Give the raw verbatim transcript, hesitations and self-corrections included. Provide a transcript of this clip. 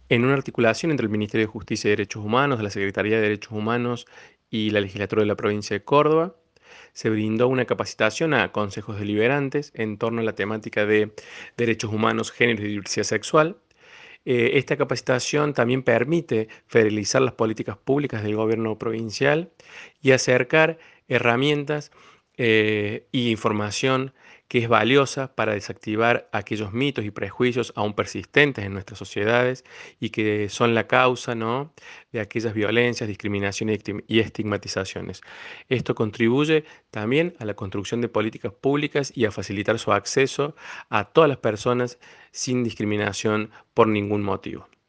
En una articulación entre el Ministerio de Justicia y Derechos Humanos, la Secretaría de Derechos Humanos y la Legislatura de la provincia de Córdoba, se brindó una capacitación a consejos deliberantes en torno a la temática de derechos humanos, género y diversidad sexual. Eh, esta capacitación también permite federalizar las políticas públicas del gobierno provincial y acercar herramientas eh, y información que es valiosa para desactivar aquellos mitos y prejuicios aún persistentes en nuestras sociedades y que son la causa, ¿no?, de aquellas violencias, discriminaciones y estim- y estigmatizaciones. Esto contribuye también a la construcción de políticas públicas y a facilitar su acceso a todas las personas sin discriminación por ningún motivo.